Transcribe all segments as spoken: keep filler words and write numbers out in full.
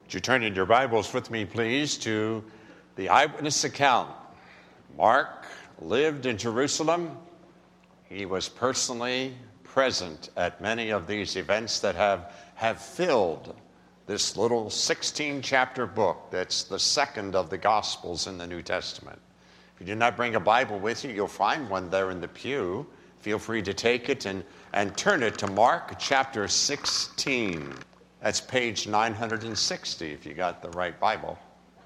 Would you turn in your Bibles with me, please, to the eyewitness account. Mark lived in Jerusalem. He was personally present at many of these events that have, have filled this little sixteen-chapter book that's the second of the Gospels in the New Testament. If you do not bring a Bible with you, you'll find one there in the pew. Feel free to take it and, and turn it to Mark chapter sixteen. That's page nine hundred sixty if you got the right Bible.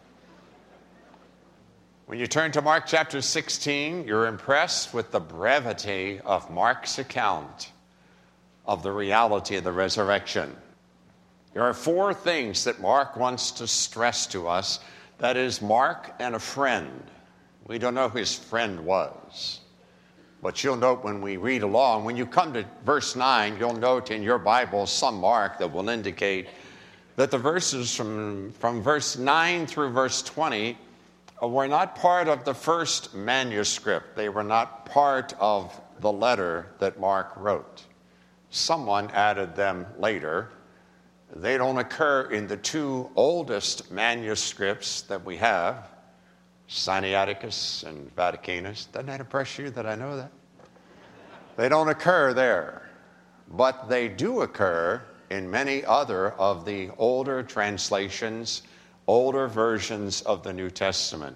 When you turn to Mark chapter sixteen, you're impressed with the brevity of Mark's account of the reality of the resurrection. There are four things that Mark wants to stress to us. That is, Mark and a friend. We don't know who his friend was. But you'll note when we read along, when you come to verse nine, you'll note in your Bible some mark that will indicate that the verses from, from verse nine through verse twenty were not part of the first manuscript. They were not part of the letter that Mark wrote. Someone added them later. They don't occur in the two oldest manuscripts that we have, Sinaiticus and Vaticanus. Doesn't that impress you that I know that? They don't occur there, but they do occur in many other of the older translations, older versions of the New Testament.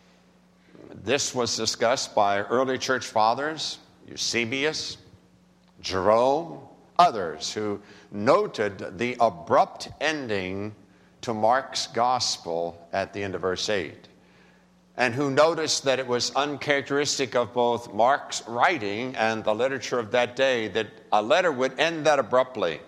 This was discussed by early church fathers, Eusebius, Jerome, others who noted the abrupt ending to Mark's gospel at the end of verse eight, and who noticed that it was uncharacteristic of both Mark's writing and the literature of that day that a letter would end that abruptly.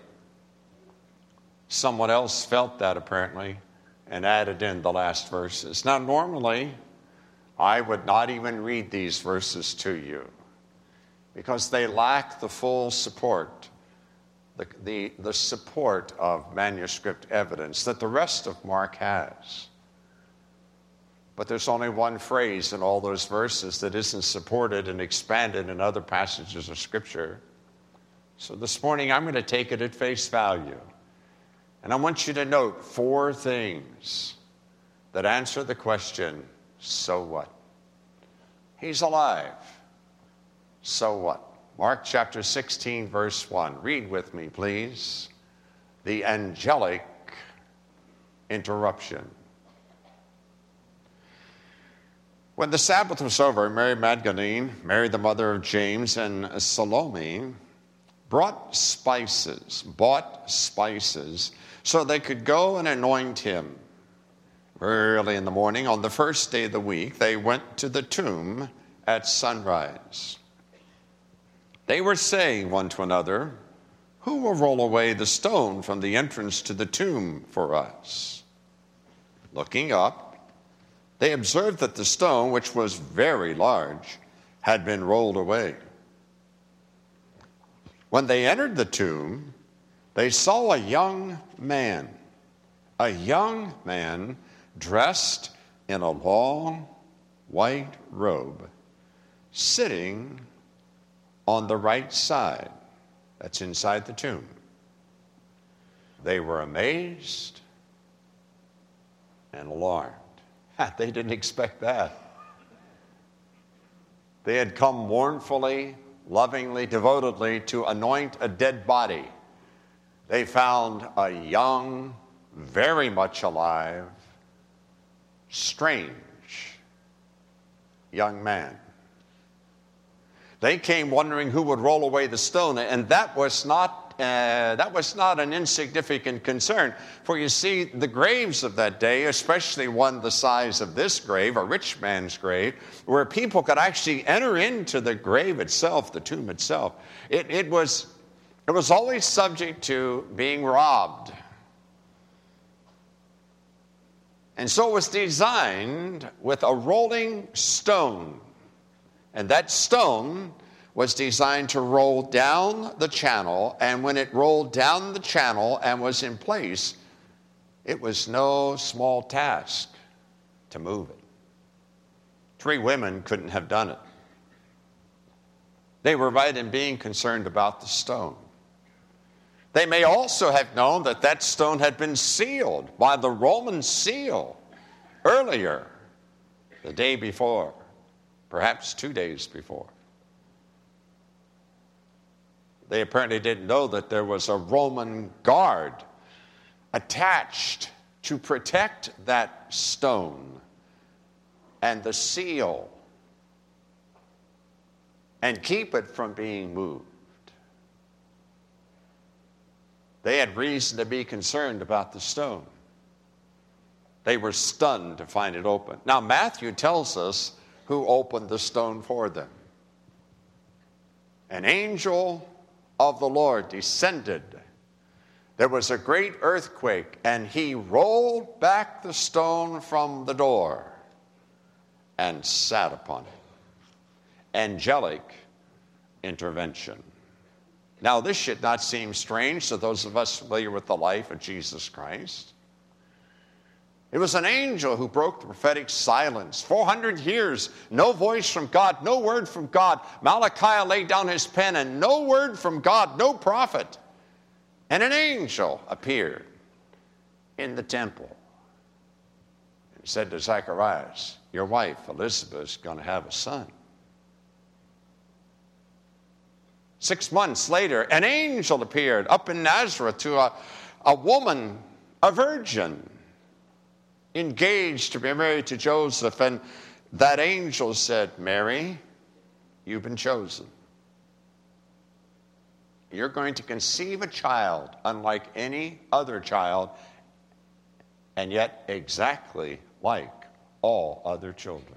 Someone else felt that apparently and added in the last verses. Now, normally, I would not even read these verses to you because they lack the full support, the, the, the support of manuscript evidence that the rest of Mark has. But there's only one phrase in all those verses that isn't supported and expanded in other passages of Scripture. So this morning, I'm going to take it at face value. And I want you to note four things that answer the question, so what? He's alive. So what? Mark chapter sixteen, verse one. Read with me, please. The angelic interruption. When the Sabbath was over, Mary Magdalene, Mary the mother of James, and Salome brought spices, bought spices, so they could go and anoint him. Very early in the morning, on the first day of the week, they went to the tomb at sunrise. They were saying one to another, "Who will roll away the stone from the entrance to the tomb for us?" Looking up, they observed that the stone, which was very large, had been rolled away. When they entered the tomb, they saw a young man, a young man dressed in a long white robe, sitting on the right side. That's inside the tomb. They were amazed and alarmed. They didn't expect that. They had come mournfully, lovingly, devotedly to anoint a dead body. They found a young, very much alive, strange young man. They came wondering who would roll away the stone, and that was not Uh, that was not an insignificant concern. For you see, the graves of that day, especially one the size of this grave, a rich man's grave, where people could actually enter into the grave itself, the tomb itself, it, it, was, it was always subject to being robbed. And so it was designed with a rolling stone. And that stone was designed to roll down the channel, and when it rolled down the channel and was in place, it was no small task to move it. Three women couldn't have done it. They were right in being concerned about the stone. They may also have known that that stone had been sealed by the Roman seal earlier, the day before, perhaps two days before. They apparently didn't know that there was a Roman guard attached to protect that stone and the seal and keep it from being moved. They had reason to be concerned about the stone. They were stunned to find it open. Now, Matthew tells us who opened the stone for them. An angel of the Lord descended. There was a great earthquake, and he rolled back the stone from the door and sat upon it. Angelic intervention. Now, this should not seem strange to those of us familiar with the life of Jesus Christ. It was an angel who broke the prophetic silence. four hundred years, no voice from God, no word from God. Malachi laid down his pen, and no word from God, no prophet. And an angel appeared in the temple and said to Zacharias, your wife Elizabeth is going to have a son. Six months later, an angel appeared up in Nazareth to a, a woman, a virgin, engaged to be married to Joseph. And that angel said, Mary, you've been chosen. You're going to conceive a child unlike any other child, and yet exactly like all other children.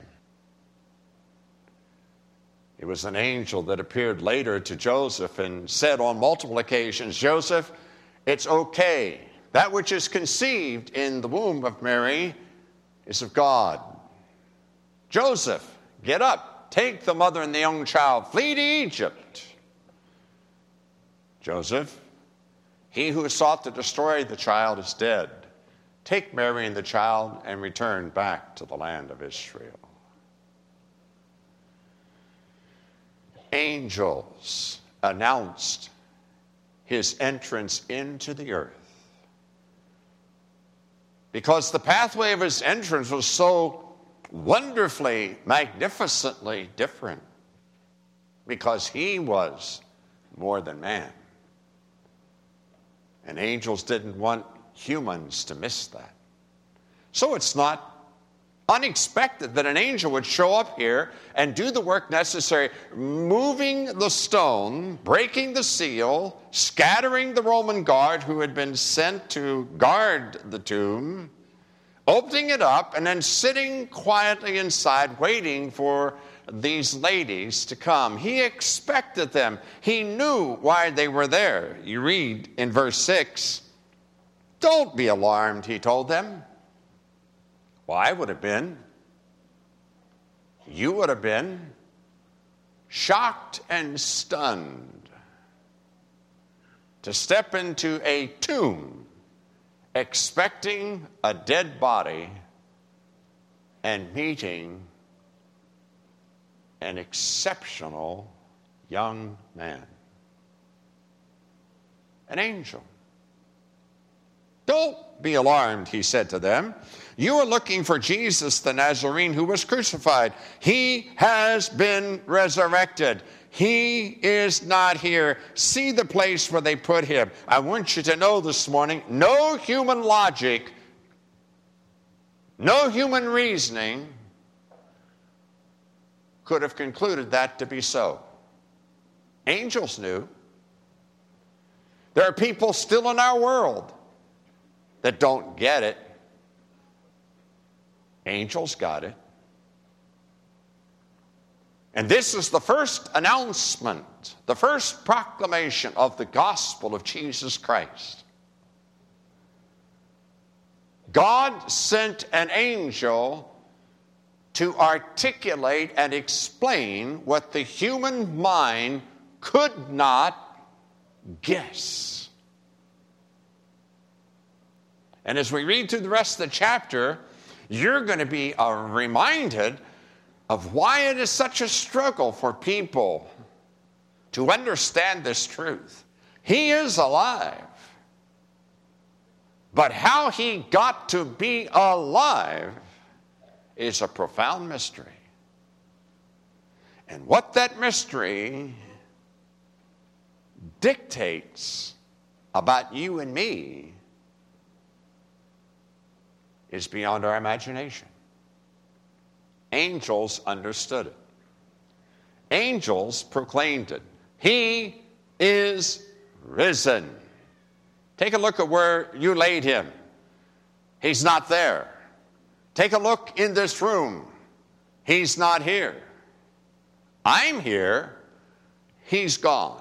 It was an angel that appeared later to Joseph and said on multiple occasions, Joseph, it's okay. That which is conceived in the womb of Mary is of God. Joseph, get up, take the mother and the young child, flee to Egypt. Joseph, he who sought to destroy the child is dead. Take Mary and the child and return back to the land of Israel. Angels announced his entrance into the earth, because the pathway of his entrance was so wonderfully, magnificently different, because he was more than man. And angels didn't want humans to miss that. So it's not unexpected that an angel would show up here and do the work necessary, moving the stone, breaking the seal, scattering the Roman guard who had been sent to guard the tomb, opening it up, and then sitting quietly inside waiting for these ladies to come. He expected them. He knew why they were there. You read in verse six, don't be alarmed, he told them. Well, I would have been. You would have been shocked and stunned to step into a tomb expecting a dead body and meeting an exceptional young man, an angel. Don't be alarmed, he said to them. You are looking for Jesus the Nazarene who was crucified. He has been resurrected. He is not here. See the place where they put him. I want you to know this morning, no human logic, no human reasoning could have concluded that to be so. Angels knew. There are people still in our world that don't get it. Angels got it. And this is the first announcement, the first proclamation of the gospel of Jesus Christ. God sent an angel to articulate and explain what the human mind could not guess. And as we read through the rest of the chapter, you're going to be uh, reminded of why it is such a struggle for people to understand this truth. He is alive. But how he got to be alive is a profound mystery. And what that mystery dictates about you and me is beyond our imagination. Angels understood it. Angels proclaimed it. He is risen. Take a look at where you laid him. He's not there. Take a look in this room. He's not here. I'm here. He's gone.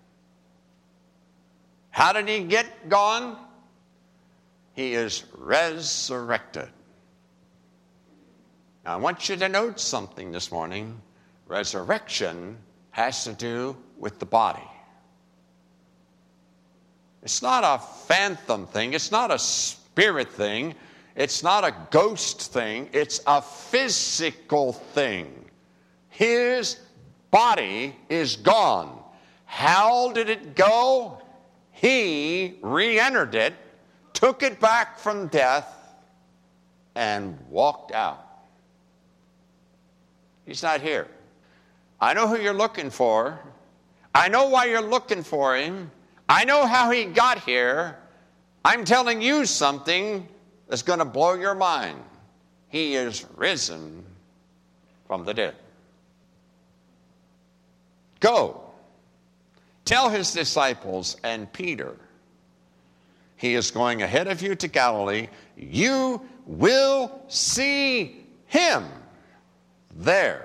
How did he get gone? He is resurrected. Now, I want you to note something this morning. Resurrection has to do with the body. It's not a phantom thing. It's not a spirit thing. It's not a ghost thing. It's a physical thing. His body is gone. How did it go? He re-entered it, took it back from death, and walked out. He's not here. I know who you're looking for. I know why you're looking for him. I know how he got here. I'm telling you something that's going to blow your mind. He is risen from the dead. Go. Tell his disciples and Peter, he is going ahead of you to Galilee. You will see him there,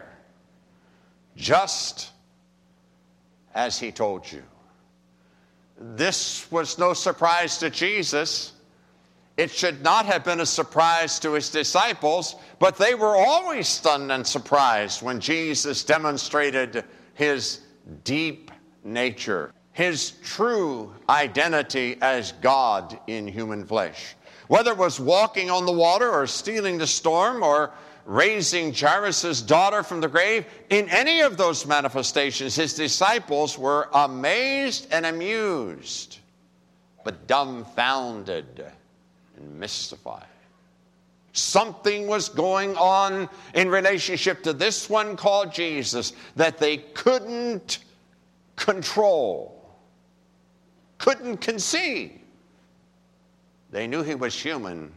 just as he told you. This was no surprise to Jesus. It should not have been a surprise to his disciples, but they were always stunned and surprised when Jesus demonstrated his deep nature, his true identity as God in human flesh. Whether it was walking on the water or stealing the storm or raising Jairus' daughter from the grave, in any of those manifestations, his disciples were amazed and amused, but dumbfounded and mystified. Something was going on in relationship to this one called Jesus that they couldn't control, couldn't conceive. They knew he was human.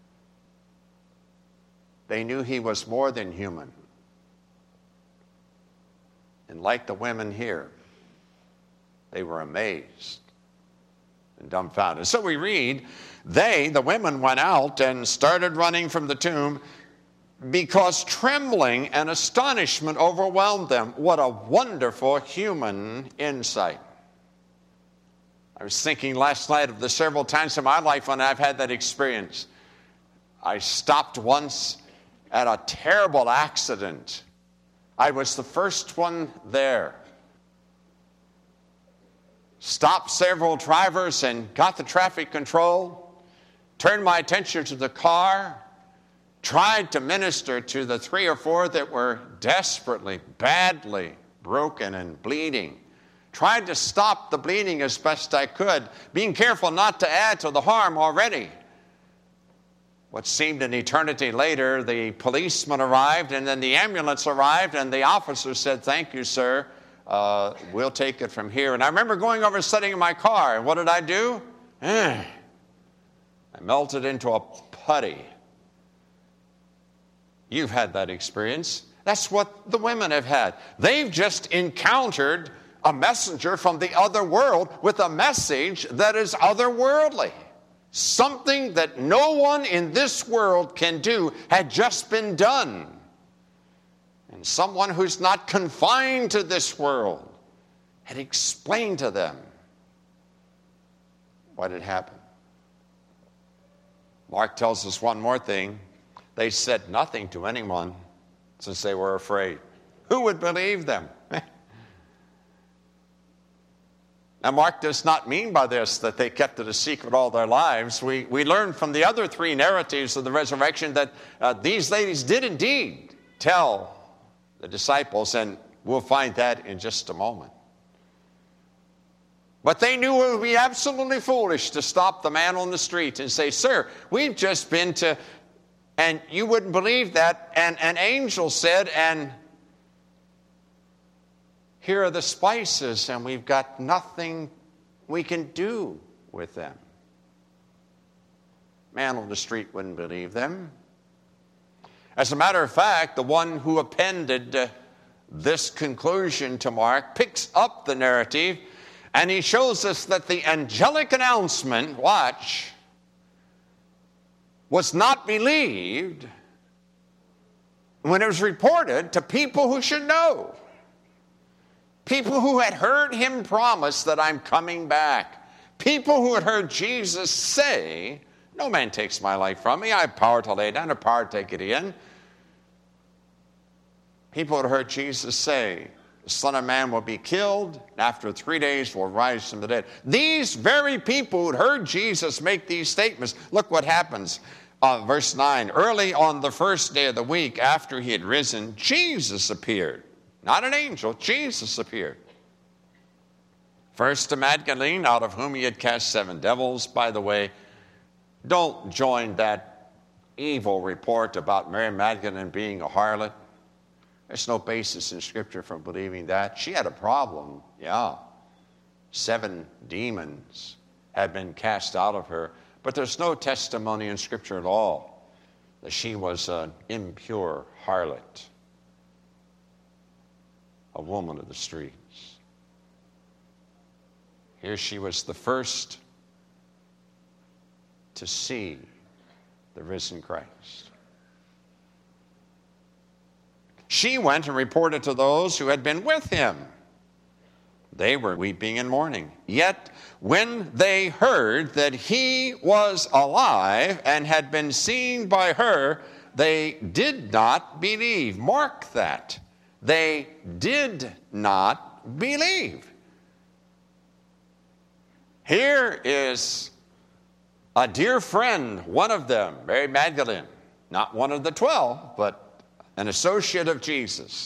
They knew he was more than human. And like the women here, they were amazed and dumbfounded. So we read, they, the women, went out and started running from the tomb because trembling and astonishment overwhelmed them. What a wonderful human insight. I was thinking last night of the several times in my life when I've had that experience. I stopped once at a terrible accident. I was the first one there. Stopped several drivers and got the traffic control, turned my attention to the car, tried to minister to the three or four that were desperately, badly broken and bleeding. Tried to stop the bleeding as best I could, being careful not to add to the harm already. What seemed an eternity later, the policeman arrived, and then the ambulance arrived, and the officer said, "Thank you, sir. Uh, we'll take it from here." And I remember going over, sitting in my car, and what did I do? I melted into a putty. You've had that experience. That's what the women have had. They've just encountered a messenger from the other world with a message that is otherworldly. Something that no one in this world can do had just been done. And someone who's not confined to this world had explained to them what had happened. Mark tells us one more thing. They said nothing to anyone since they were afraid. Who would believe them? Now, Mark does not mean by this that they kept it a secret all their lives. We, we learn from the other three narratives of the resurrection that uh, these ladies did indeed tell the disciples, and we'll find that in just a moment. But they knew it would be absolutely foolish to stop the man on the street and say, "Sir, we've just been to," and you wouldn't believe that, and an angel said, "And here are the spices, and we've got nothing we can do with them." Man on the street wouldn't believe them. As a matter of fact, the one who appended uh, this conclusion to Mark picks up the narrative, and he shows us that the angelic announcement, watch, was not believed when it was reported to people who should know. People who had heard him promise that I'm coming back. People who had heard Jesus say, "No man takes my life from me. I have power to lay it down and power to take it in." People had heard Jesus say, "The Son of Man will be killed, and after three days will rise from the dead." These very people who had heard Jesus make these statements, look what happens. Uh, verse nine, early on the first day of the week after he had risen, Jesus appeared. Not an angel, Jesus appeared. First to Magdalene, out of whom he had cast seven devils. By the way, don't join that evil report about Mary Magdalene being a harlot. There's no basis in Scripture for believing that. She had a problem, yeah. Seven demons had been cast out of her, but there's no testimony in Scripture at all that she was an impure harlot, a woman of the streets. Here she was the first to see the risen Christ. She went and reported to those who had been with him. They were weeping and mourning. Yet when they heard that he was alive and had been seen by her, they did not believe. Mark that. They did not believe. Here is a dear friend, one of them, Mary Magdalene, not one of the twelve, but an associate of Jesus.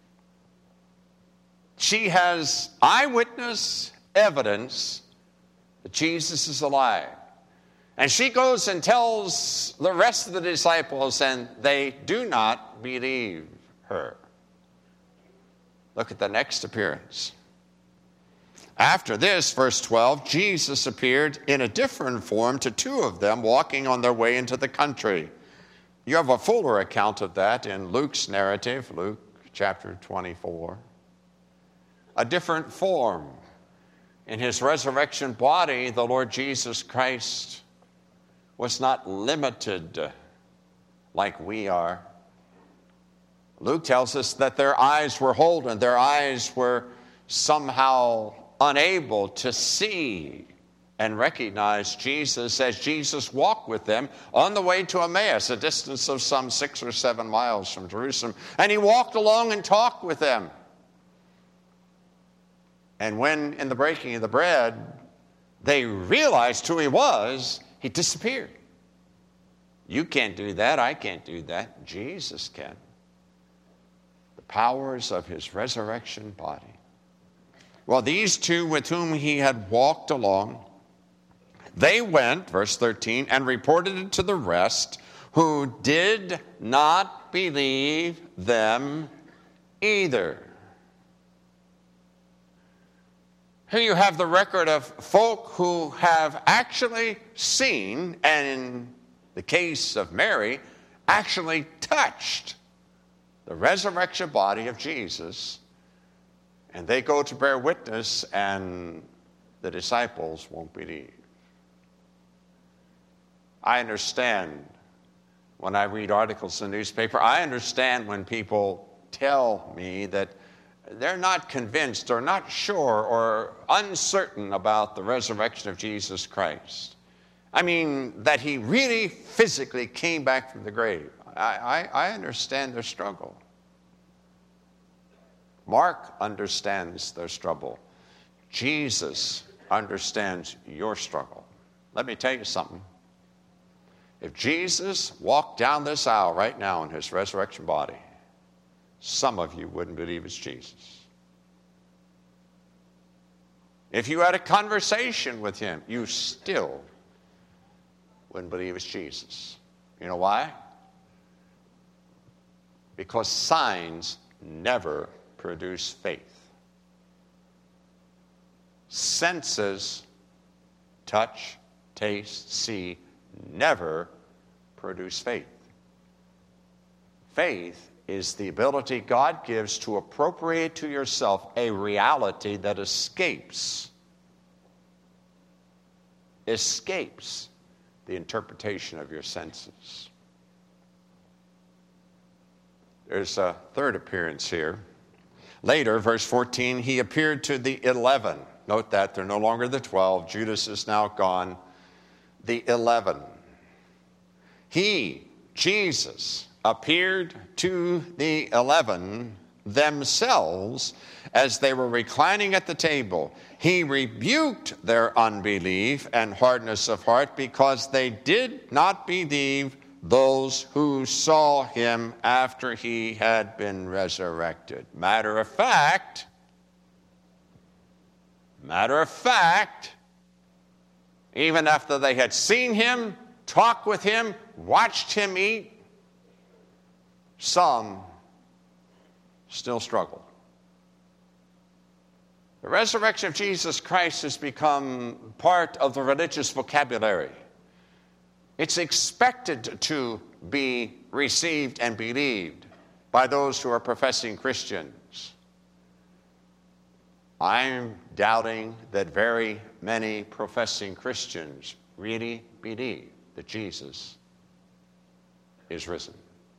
She has eyewitness evidence that Jesus is alive. And she goes and tells the rest of the disciples, and they do not believe her. Look at the next appearance. After this, verse twelve, Jesus appeared in a different form to two of them walking on their way into the country. You have a fuller account of that in Luke's narrative, Luke chapter twenty-four. A different form. In his resurrection body, the Lord Jesus Christ was not limited like we are. Luke tells us that their eyes were holden, their eyes were somehow unable to see and recognize Jesus as Jesus walked with them on the way to Emmaus, a distance of some six or seven miles from Jerusalem. And he walked along and talked with them. And when in the breaking of the bread, they realized who he was, he disappeared. You can't do that. I can't do that. Jesus can. The powers of his resurrection body. Well, these two with whom he had walked along, they went, verse thirteen, and reported it to the rest, who did not believe them either. Here you have the record of folk who have actually seen, and in the case of Mary, actually touched the resurrection body of Jesus. And they go to bear witness, and the disciples won't believe. I understand when I read articles in the newspaper, I understand when people tell me that they're not convinced or not sure or uncertain about the resurrection of Jesus Christ. I mean, that he really physically came back from the grave. I, I, I understand their struggle. Mark understands their struggle. Jesus understands your struggle. Let me tell you something. If Jesus walked down this aisle right now in his resurrection body, some of you wouldn't believe it's Jesus. if you had a conversation with him, you still wouldn't believe it's Jesus. You know why? Because signs never produce faith. Senses, touch, taste, see, never produce faith. Faith is the ability God gives to appropriate to yourself a reality that escapes, escapes the interpretation of your senses. There's a third appearance here. Later, verse fourteen, he appeared to the eleven. Note that they're no longer the twelve. Judas is now gone. The eleven. He, Jesus, appeared to the eleven themselves as they were reclining at the table. He rebuked their unbelief and hardness of heart because they did not believe those who saw him after he had been resurrected. Matter of fact, matter of fact, even after they had seen him, talked with him, watched him eat, some still struggled. The resurrection of Jesus Christ has become part of the religious vocabulary. It's expected to be received and believed by those who are professing Christians. I'm doubting that very many professing Christians really believe that Jesus is risen.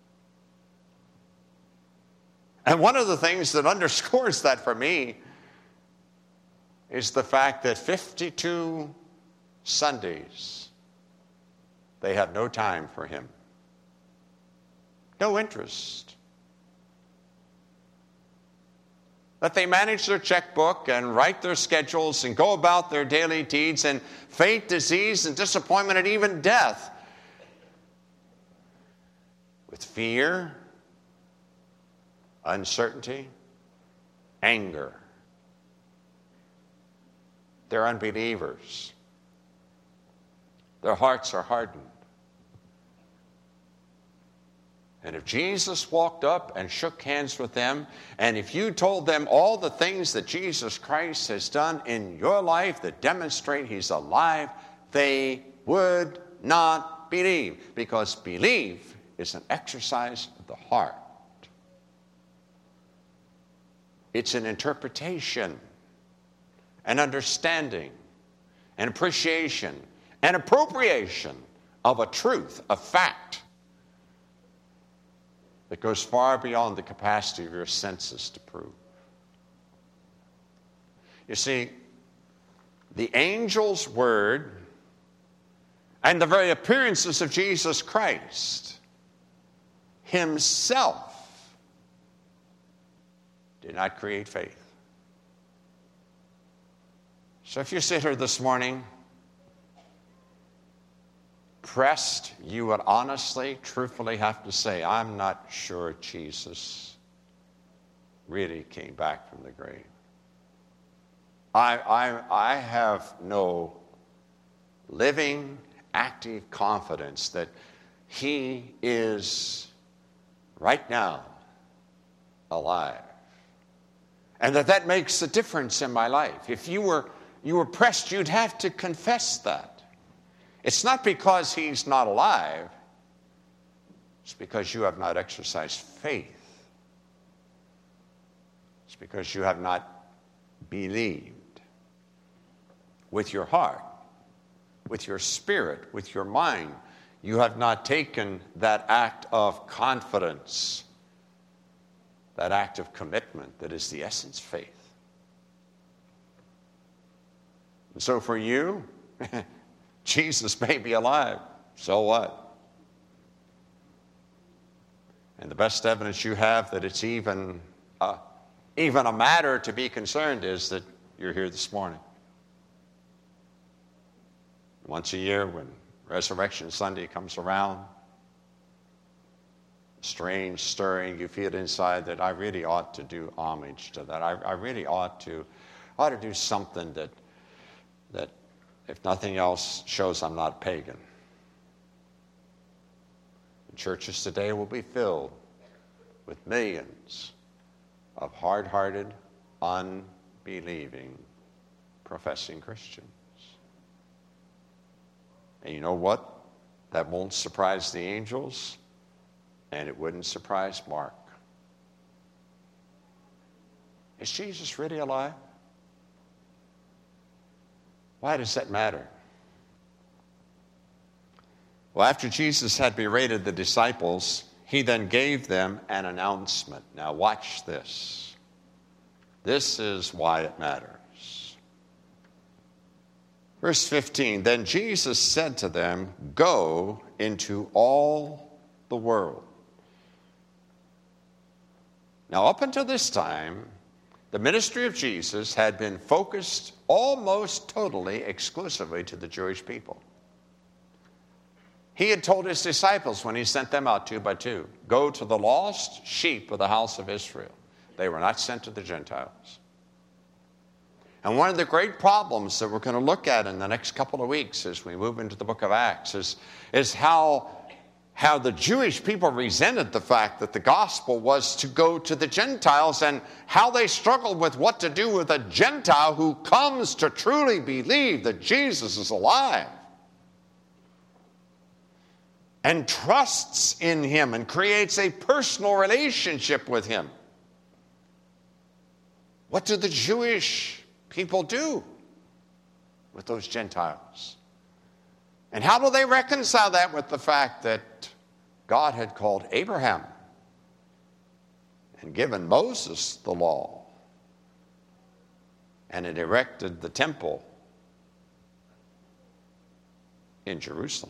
And one of the things that underscores that for me is the fact that fifty-two Sundays they have no time for him. No interest. That they manage their checkbook and write their schedules and go about their daily deeds, and fate, disease, and disappointment, and even death with fear, uncertainty, anger. They're unbelievers. Their hearts are hardened. And if Jesus walked up and shook hands with them, and if you told them all the things that Jesus Christ has done in your life that demonstrate he's alive, they would not believe, because belief is an exercise of the heart. It's an interpretation, an understanding, an appreciation, an appropriation of a truth, a fact that goes far beyond the capacity of your senses to prove. You see, the angel's word and the very appearances of Jesus Christ himself did not create faith. So if you sit here this morning pressed, you would honestly, truthfully have to say, I'm not sure Jesus really came back from the grave. I, I, I have no living, active confidence that he is right now alive. And that that makes a difference in my life. If you were, you were pressed, you'd have to confess that. It's not because he's not alive. It's because you have not exercised faith. It's because you have not believed with your heart, with your spirit, with your mind. You have not taken that act of confidence, that act of commitment that is the essence of faith. And so for you, Jesus may be alive. So what? And the best evidence you have that it's even, uh, even a matter to be concerned is that you're here this morning. Once a year when Resurrection Sunday comes around, strange stirring, you feel inside that I really ought to do homage to that. I, I really ought to I ought to do something that, that, if nothing else, shows I'm not pagan. The churches today will be filled with millions of hard-hearted, unbelieving, professing Christians. And you know what? That won't surprise the angels, and it wouldn't surprise Mark. Is Jesus really alive? Why does that matter? Well, after Jesus had berated the disciples, he then gave them an announcement. Now watch this. This is why it matters. Verse fifteen, then Jesus said to them, go into all the world. Now up until this time, the ministry of Jesus had been focused almost totally, exclusively to the Jewish people. He had told his disciples when he sent them out two by two, go to the lost sheep of the house of Israel. They were not sent to the Gentiles. And one of the great problems that we're going to look at in the next couple of weeks as we move into the book of Acts is, is how, how the Jewish people resented the fact that the gospel was to go to the Gentiles, and how they struggled with what to do with a Gentile who comes to truly believe that Jesus is alive and trusts in him and creates a personal relationship with him. What do the Jewish people do with those Gentiles? And how do they reconcile that with the fact that God had called Abraham and given Moses the law and had erected the temple in Jerusalem?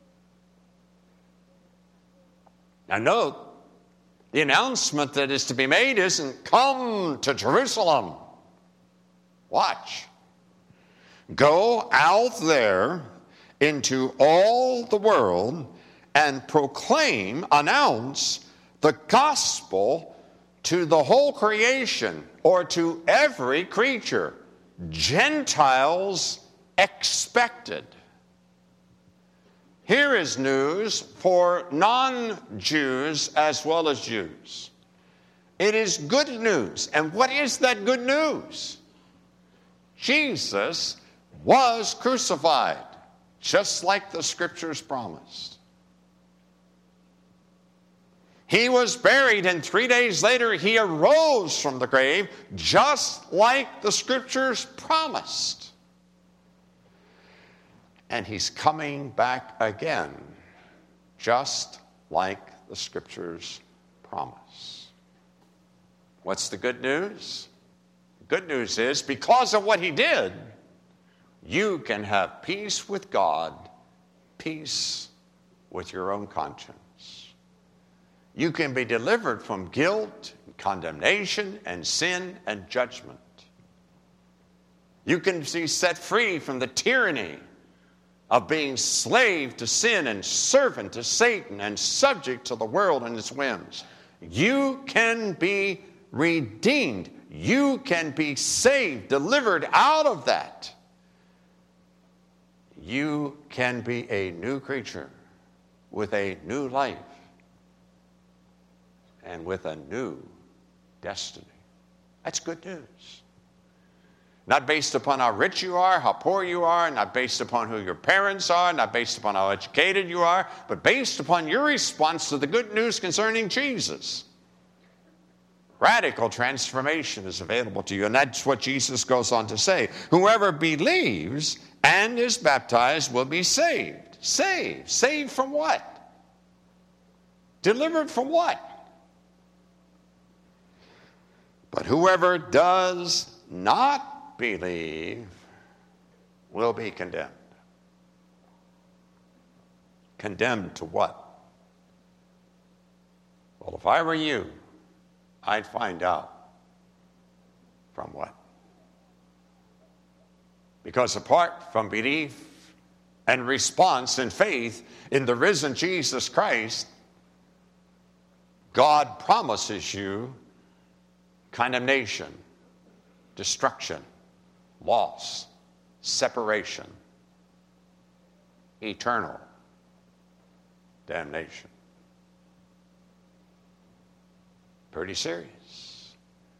Now note, the announcement that is to be made isn't come to Jerusalem. Watch. Go out there into all the world and proclaim, announce the gospel to the whole creation, or to every creature. Gentiles expected. Here is news for non-Jews as well as Jews. It is good news. And what is that good news? Jesus was crucified, just like the scriptures promised. He was buried, and three days later he arose from the grave, just like the scriptures promised. And he's coming back again, just like the scriptures promise. What's the good news? The good news is, because of what he did, you can have peace with God, peace with your own conscience. You can be delivered from guilt, condemnation, and sin and judgment. You can be set free from the tyranny of being slave to sin and servant to Satan and subject to the world and its whims. You can be redeemed. You can be saved, delivered out of that. You can be a new creature with a new life and with a new destiny. That's good news. Not based upon how rich you are, how poor you are, not based upon who your parents are, not based upon how educated you are, but based upon your response to the good news concerning Jesus. Radical transformation is available to you, and that's what Jesus goes on to say. Whoever believes and is baptized will be saved. Saved. Saved from what? Delivered from what? But whoever does not believe will be condemned. Condemned to what? Well, if I were you, I'd find out from what. Because apart from belief and response and faith in the risen Jesus Christ, God promises you condemnation, destruction, loss, separation, eternal damnation. Pretty serious.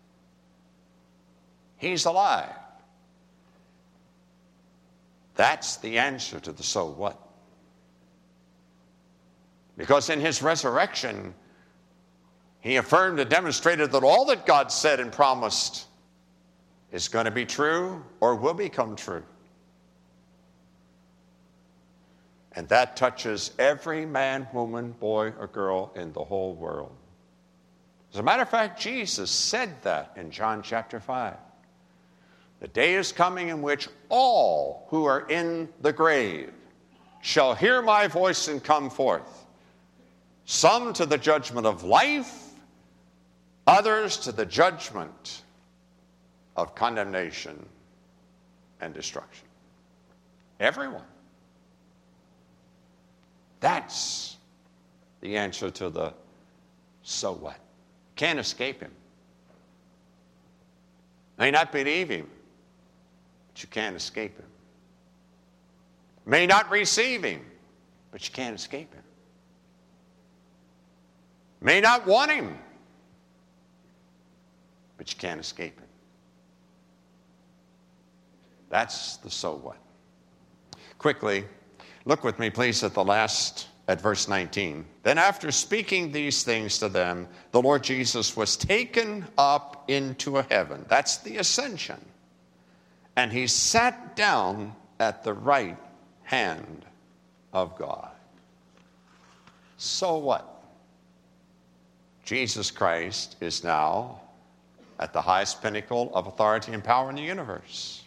He's alive. That's the answer to the so what. Because in his resurrection, he affirmed and demonstrated that all that God said and promised is going to be true or will become true. And that touches every man, woman, boy, or girl in the whole world. As a matter of fact, Jesus said that in John chapter five. The day is coming in which all who are in the grave shall hear my voice and come forth. Some to the judgment of life, others to the judgment of condemnation and destruction. Everyone. That's the answer to the so what. Can't escape him. May not believe him, but you can't escape him. May not receive him, but you can't escape him. May not want him, but you can't escape him. That's the so what. Quickly, look with me, please, at the last, at verse nineteen. Then after speaking these things to them, the Lord Jesus was taken up into a heaven. That's the ascension. And he sat down at the right hand of God. So what? Jesus Christ is now at the highest pinnacle of authority and power in the universe.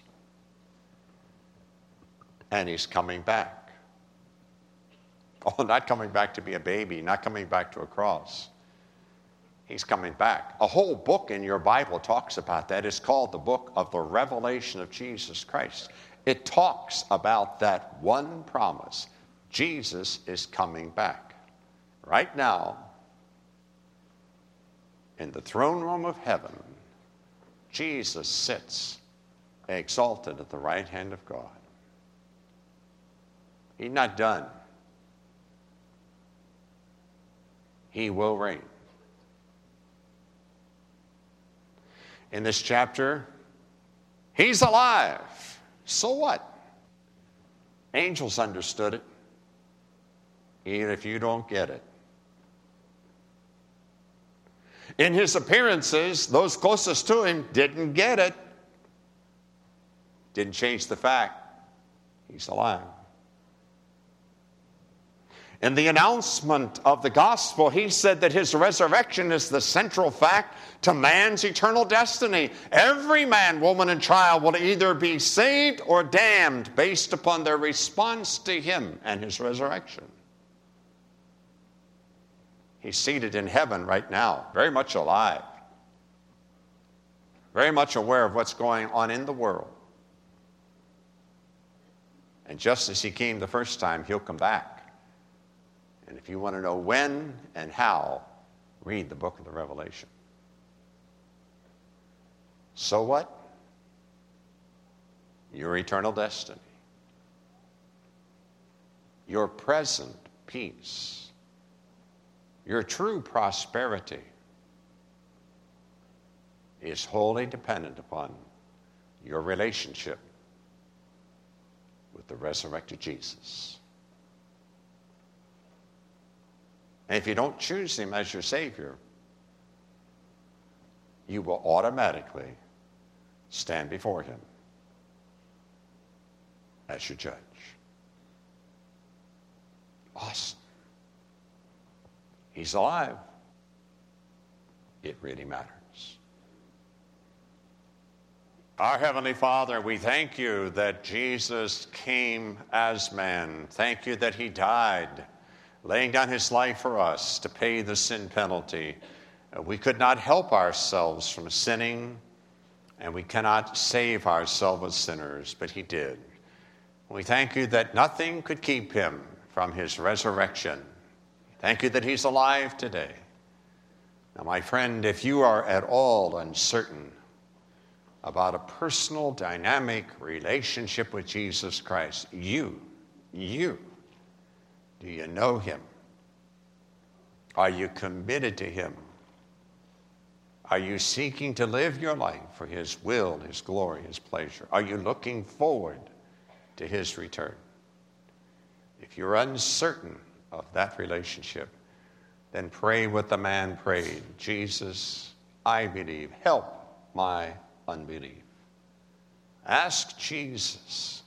And he's coming back. Oh, not coming back to be a baby, not coming back to a cross. He's coming back. A whole book in your Bible talks about that. It's called the book of the Revelation of Jesus Christ. It talks about that one promise. Jesus is coming back. Right now, in the throne room of heaven, Jesus sits exalted at the right hand of God. He's not done. He will reign. In this chapter, he's alive. So what? Angels understood it, even if you don't get it. In his appearances, those closest to him didn't get it. Didn't change the fact he's alive. In the announcement of the gospel, he said that his resurrection is the central fact to man's eternal destiny. Every man, woman, and child will either be saved or damned based upon their response to him and his resurrection. He's seated in heaven right now, very much alive, very much aware of what's going on in the world. And just as he came the first time, he'll come back. And if you want to know when and how, read the book of the Revelation. So what? Your eternal destiny. Your present peace. Your true prosperity is wholly dependent upon your relationship with the resurrected Jesus. And if you don't choose him as your Savior, you will automatically stand before him as your judge. Awesome. He's alive. It really matters. Our Heavenly Father, we thank you that Jesus came as man. Thank you that he died, laying down his life for us to pay the sin penalty. We could not help ourselves from sinning, and we cannot save ourselves as sinners, but he did. We thank you that nothing could keep him from his resurrection. Thank you that he's alive today. Now, my friend, if you are at all uncertain about a personal, dynamic relationship with Jesus Christ. You, you, do you know him? Are you committed to him? Are you seeking to live your life for his will, his glory, his pleasure? Are you looking forward to his return? If you're uncertain of that relationship, then pray what the man prayed. Jesus, I believe. Help my unbelief. Ask Jesus.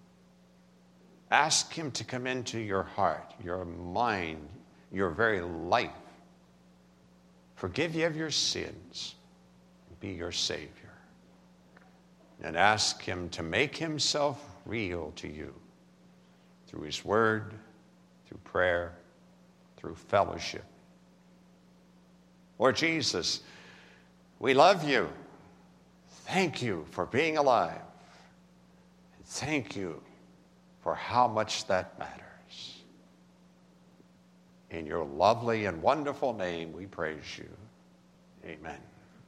Ask him to come into your heart, your mind, your very life. Forgive you of your sins. Be your Savior. And ask him to make himself real to you through his word, through prayer, through fellowship. Lord Jesus, we love you. Thank you for being alive. Thank you for how much that matters. In your lovely and wonderful name, we praise you. Amen.